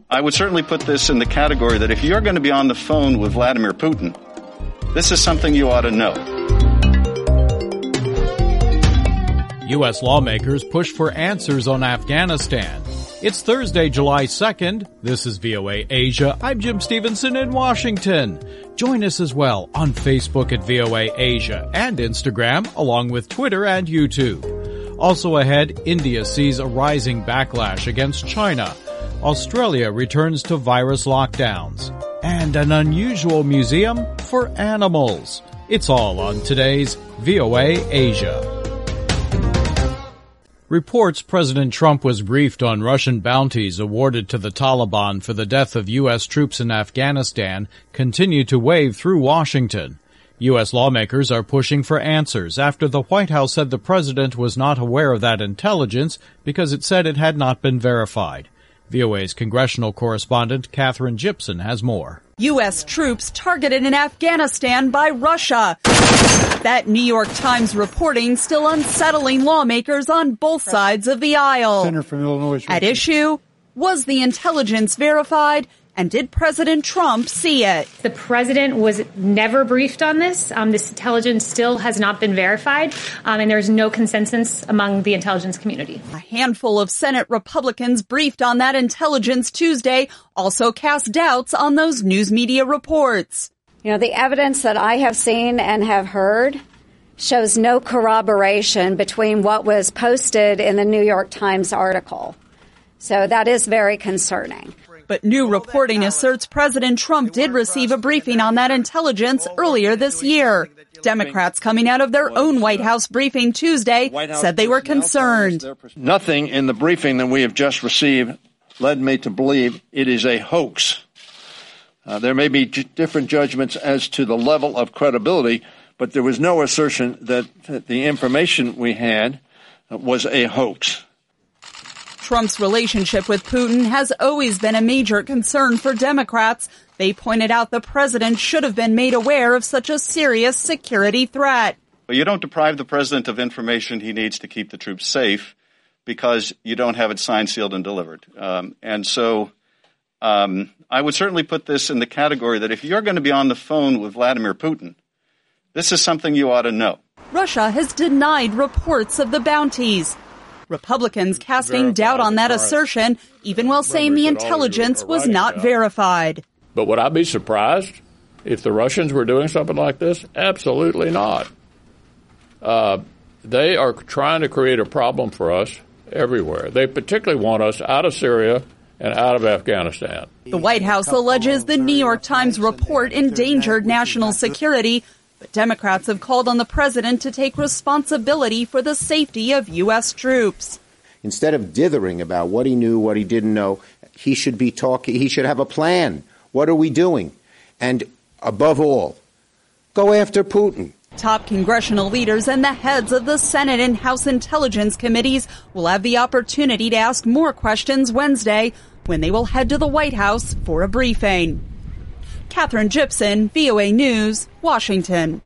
I would certainly put this in the category that if you're going to be on the phone with Vladimir Putin, this is something you ought to know. U.S. lawmakers push for answers on Afghanistan. It's Thursday, July 2nd. This is VOA Asia. I'm Jim Stevenson in Washington. Join us as well on Facebook at VOA Asia and Instagram, along with Twitter and YouTube. Also ahead, India sees a rising backlash against China. Australia returns to virus lockdowns. And an unusual museum for animals. It's all on today's VOA Asia. Reports President Trump was briefed on Russian bounties awarded to the Taliban for the death of U.S. troops in Afghanistan continue to wave through Washington. U.S. lawmakers are pushing for answers after the White House said the president was not aware of that intelligence because it said it had not been verified. VOA's congressional correspondent Katherine Gypson has more. U.S. troops targeted in Afghanistan by Russia. That New York Times reporting still unsettling lawmakers on both sides of the aisle. Senator from Illinois. At issue, was the intelligence verified? And did President Trump see it? The president was never briefed on this. This intelligence still has not been verified, and there's no consensus among the intelligence community. A handful of Senate Republicans briefed on that intelligence Tuesday also cast doubts on those news media reports. You know, the evidence that I have seen and have heard shows no corroboration between what was posted in the New York Times article. So that is very concerning. But new reporting asserts President Trump did receive a briefing on that intelligence earlier this year. Democrats coming out of their own White House briefing Tuesday said they were concerned. Nothing in the briefing that we have just received led me to believe it is a hoax. There may be different judgments as to the level of credibility, but there was no assertion that the information we had was a hoax. Trump's relationship with Putin has always been a major concern for Democrats. They pointed out the president should have been made aware of such a serious security threat. But you don't deprive the president of information he needs to keep the troops safe because you don't have it signed, sealed, and delivered. I would certainly put this in the category that if you're going to be on the phone with Vladimir Putin, this is something you ought to know. Russia has denied reports of the bounties. Republicans casting doubt on that assertion, even while saying the intelligence was not verified. But would I be surprised if the Russians were doing something like this? Absolutely not. They are trying to create a problem for us everywhere. They particularly want us out of Syria and out of Afghanistan. The White House alleges the New York Times report endangered national security, but Democrats have called on the president to take responsibility for the safety of U.S. troops. Instead of dithering about what he knew, what he didn't know, he should be talking. He should have a plan. What are we doing? And above all, go after Putin. Top congressional leaders and the heads of the Senate and House Intelligence Committees will have the opportunity to ask more questions Wednesday when they will head to the White House for a briefing. Katherine Gypson, VOA News, Washington.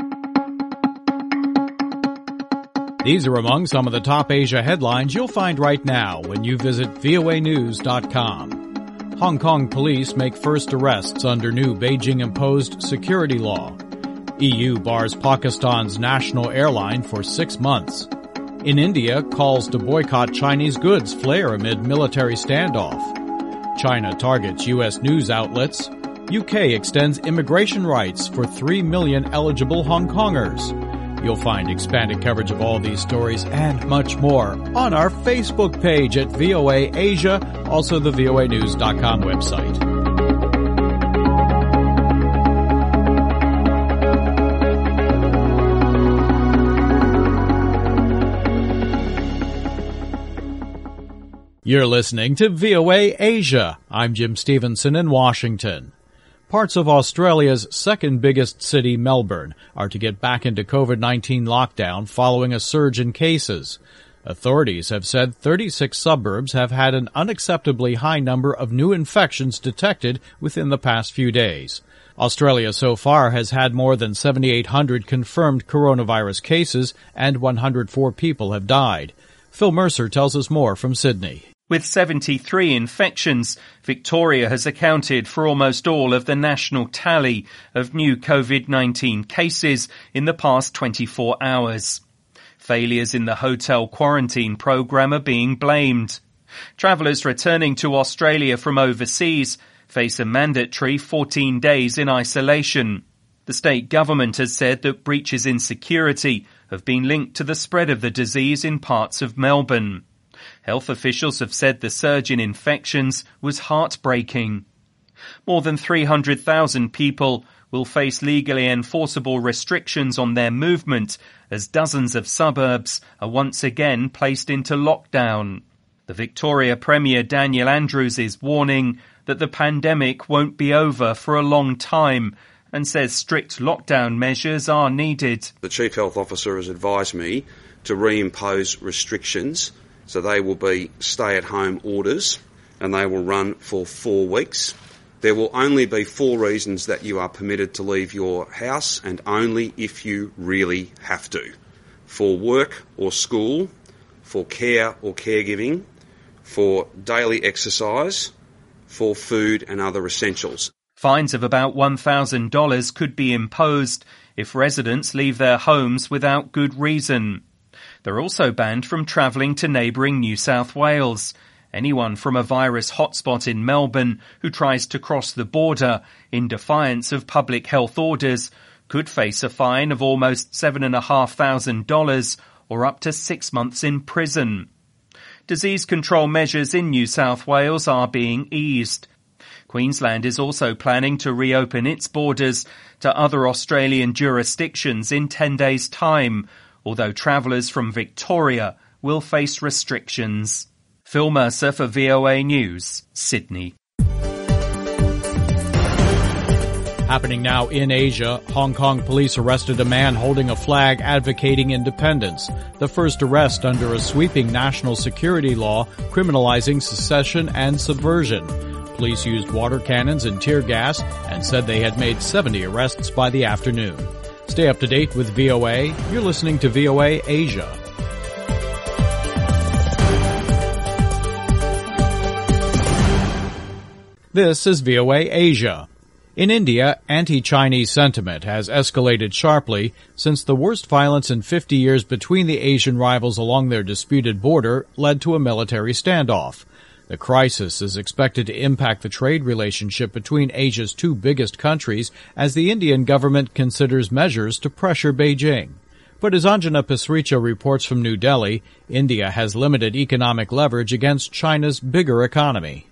These are among some of the top Asia headlines you'll find right now when you visit voanews.com. Hong Kong police make first arrests under new Beijing-imposed security law. EU bars Pakistan's national airline for 6 months. In India, calls to boycott Chinese goods flare amid military standoff. China targets U.S. news outlets. UK extends immigration rights for 3 million eligible Hong Kongers. You'll find expanded coverage of all these stories and much more on our Facebook page at VOA Asia, also the voanews.com website. You're listening to VOA Asia. I'm Jim Stevenson in Washington. Parts of Australia's second biggest city, Melbourne, are to get back into COVID-19 lockdown following a surge in cases. Authorities have said 36 suburbs have had an unacceptably high number of new infections detected within the past few days. Australia so far has had more than 7,800 confirmed coronavirus cases and 104 people have died. Phil Mercer tells us more from Sydney. With 73 infections, Victoria has accounted for almost all of the national tally of new COVID-19 cases in the past 24 hours. Failures in the hotel quarantine program are being blamed. Travellers returning to Australia from overseas face a mandatory 14 days in isolation. The state government has said that breaches in security have been linked to the spread of the disease in parts of Melbourne. Health officials have said the surge in infections was heartbreaking. More than 300,000 people will face legally enforceable restrictions on their movement as dozens of suburbs are once again placed into lockdown. The Victoria Premier Daniel Andrews is warning that the pandemic won't be over for a long time and says strict lockdown measures are needed. The Chief Health Officer has advised me to reimpose restrictions, so they will be stay-at-home orders and they will run for 4 weeks. There will only be 4 reasons that you are permitted to leave your house, and only if you really have to. For work or school, for care or caregiving, for daily exercise, for food and other essentials. Fines of about $1,000 could be imposed if residents leave their homes without good reason. They're also banned from travelling to neighbouring New South Wales. Anyone from a virus hotspot in Melbourne who tries to cross the border in defiance of public health orders could face a fine of almost $7,500 or up to 6 months in prison. Disease control measures in New South Wales are being eased. Queensland is also planning to reopen its borders to other Australian jurisdictions in 10 days' time, although travellers from Victoria will face restrictions. Phil Mercer for VOA News, Sydney. Happening now in Asia, Hong Kong police arrested a man holding a flag advocating independence, the first arrest under a sweeping national security law criminalizing secession and subversion. Police used water cannons and tear gas and said they had made 70 arrests by the afternoon. Stay up to date with VOA. You're listening to VOA Asia. This is VOA Asia. In India, anti-Chinese sentiment has escalated sharply since the worst violence in 50 years between the Asian rivals along their disputed border led to a military standoff. The crisis is expected to impact the trade relationship between Asia's 2 biggest countries as the Indian government considers measures to pressure Beijing. But as Anjana Pasricha reports from New Delhi, India has limited economic leverage against China's bigger economy.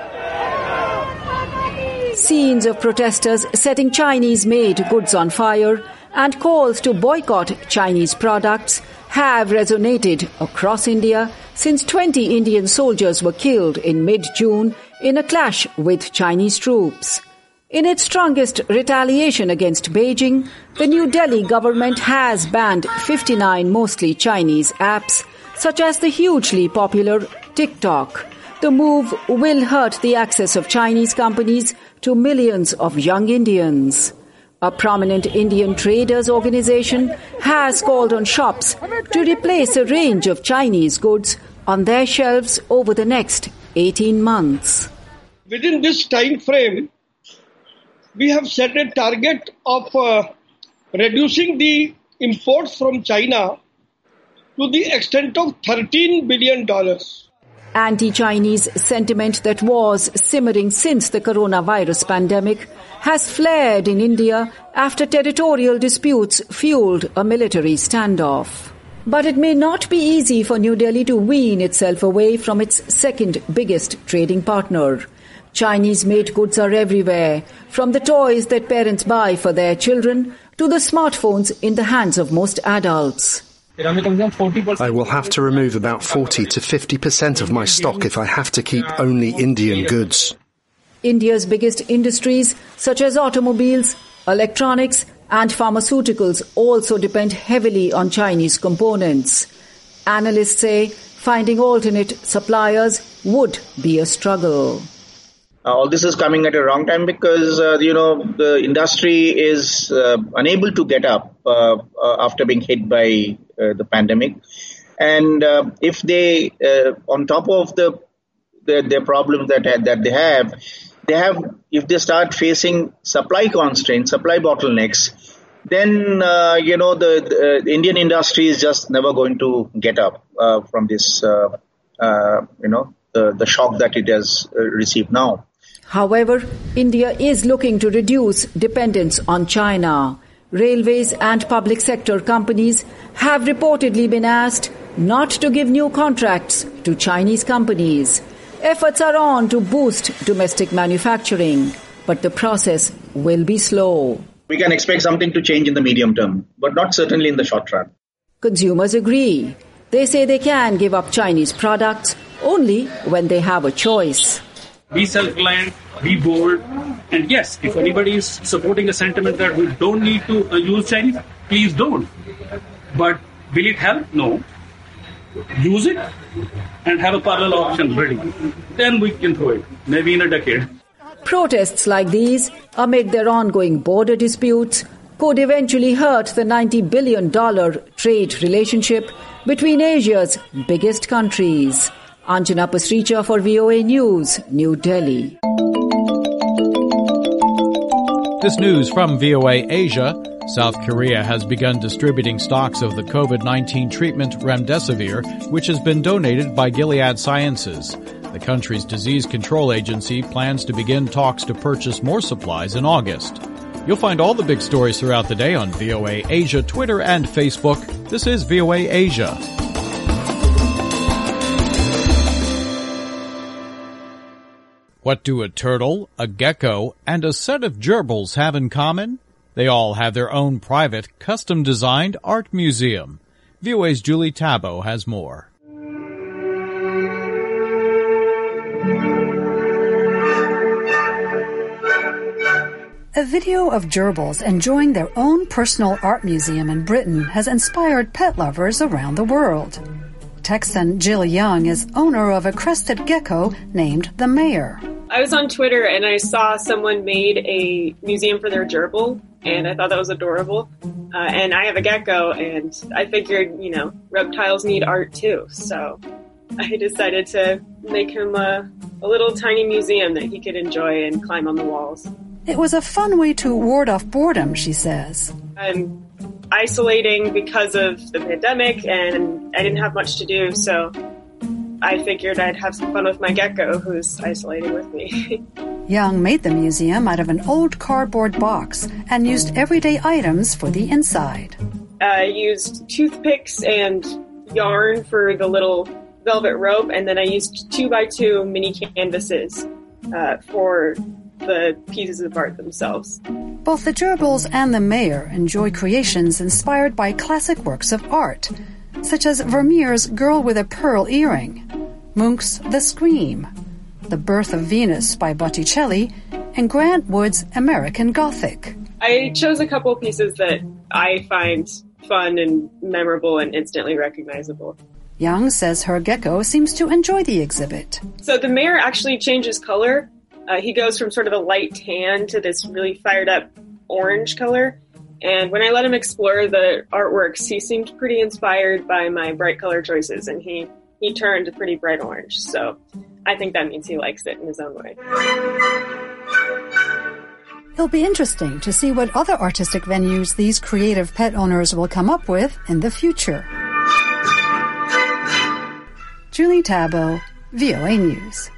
Scenes of protesters setting Chinese-made goods on fire and calls to boycott Chinese products have resonated across India since 20 Indian soldiers were killed in mid-June in a clash with Chinese troops. In its strongest retaliation against Beijing, the New Delhi government has banned 59 mostly Chinese apps, such as the hugely popular TikTok. The move will hurt the access of Chinese companies to millions of young Indians. A prominent Indian traders organization has called on shops to replace a range of Chinese goods on their shelves over the next 18 months. Within this time frame, we have set a target of reducing the imports from China to the extent of $13 billion. Anti-Chinese sentiment that was simmering since the coronavirus pandemic has flared in India after territorial disputes fueled a military standoff. But it may not be easy for New Delhi to wean itself away from its second biggest trading partner. Chinese-made goods are everywhere, from the toys that parents buy for their children to the smartphones in the hands of most adults. I will have to remove about 40 to 50% of my stock if I have to keep only Indian goods. India's biggest industries, such as automobiles, electronics, and pharmaceuticals, also depend heavily on Chinese components. Analysts say finding alternate suppliers would be a struggle. All this is coming at a wrong time because, the industry is unable to get up after being hit by the pandemic. And if they, on top of the their problems that they have, if they start facing supply constraints, supply bottlenecks, then, the Indian industry is just never going to get up from this, the shock that it has received now. However, India is looking to reduce dependence on China. Railways and public sector companies have reportedly been asked not to give new contracts to Chinese companies. Efforts are on to boost domestic manufacturing, but the process will be slow. We can expect something to change in the medium term, but not certainly in the short run. Consumers agree. They say they can give up Chinese products only when they have a choice. Be self-reliant, be bold, and yes, if anybody is supporting a sentiment that we don't need to use Chinese, please don't. But will it help? No. Use it and have a parallel option ready. Then we can throw it, maybe in a decade. Protests like these, amid their ongoing border disputes, could eventually hurt the $90 billion trade relationship between Asia's biggest countries. Anjana Pasricha for VOA News, New Delhi. This news from VOA Asia. South Korea has begun distributing stocks of the COVID-19 treatment Remdesivir, which has been donated by Gilead Sciences. The country's disease control agency plans to begin talks to purchase more supplies in August. You'll find all the big stories throughout the day on VOA Asia, Twitter, and Facebook. This is VOA Asia. What do a turtle, a gecko, and a set of gerbils have in common? They all have their own private, custom-designed art museum. VOA's Julie Tabo has more. A video of gerbils enjoying their own personal art museum in Britain has inspired pet lovers around the world. Texan Jill Young is owner of a crested gecko named the Mayor. I was on Twitter and I saw someone made a museum for their gerbil, and I thought that was adorable. And I have a gecko, and I figured, reptiles need art too. So I decided to make him a little tiny museum that he could enjoy and climb on the walls. It was a fun way to ward off boredom, she says. I'm isolating because of the pandemic, and I didn't have much to do, so I figured I'd have some fun with my gecko who's isolating with me. Young made the museum out of an old cardboard box and used everyday items for the inside. I used toothpicks and yarn for the little velvet rope, and then I used 2x2 mini canvases for the pieces of art themselves. Both the gerbils and the Mayor enjoy creations inspired by classic works of art, such as Vermeer's Girl with a Pearl Earring, Munch's The Scream, The Birth of Venus by Botticelli, and Grant Wood's American Gothic. I chose a couple pieces that I find fun and memorable and instantly recognizable. Young says her gecko seems to enjoy the exhibit. So the Mayor actually changes color. He goes from sort of a light tan to this really fired up orange color. And when I let him explore the artworks, he seemed pretty inspired by my bright color choices, and he turned a pretty bright orange. So I think that means he likes it in his own way. It'll be interesting to see what other artistic venues these creative pet owners will come up with in the future. Julie Tabo, VOA News.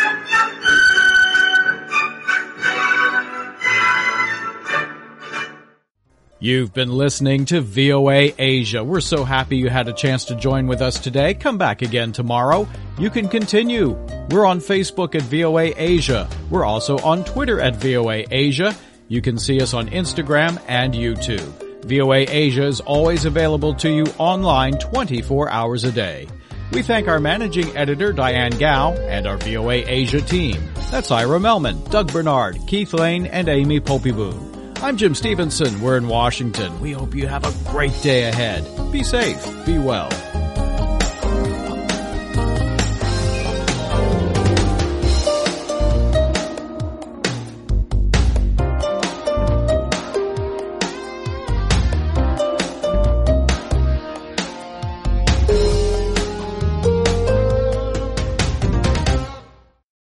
You've been listening to VOA Asia. We're so happy you had a chance to join with us today. Come back again tomorrow. You can continue. We're on Facebook at VOA Asia. We're also on Twitter at VOA Asia. You can see us on Instagram and YouTube. VOA Asia is always available to you online 24 hours a day. We thank our managing editor, Diane Gao, and our VOA Asia team. That's Ira Melman, Doug Bernard, Keith Lane, and Amy Popiboon. I'm Jim Stevenson. We're in Washington. We hope you have a great day ahead. Be safe. Be well.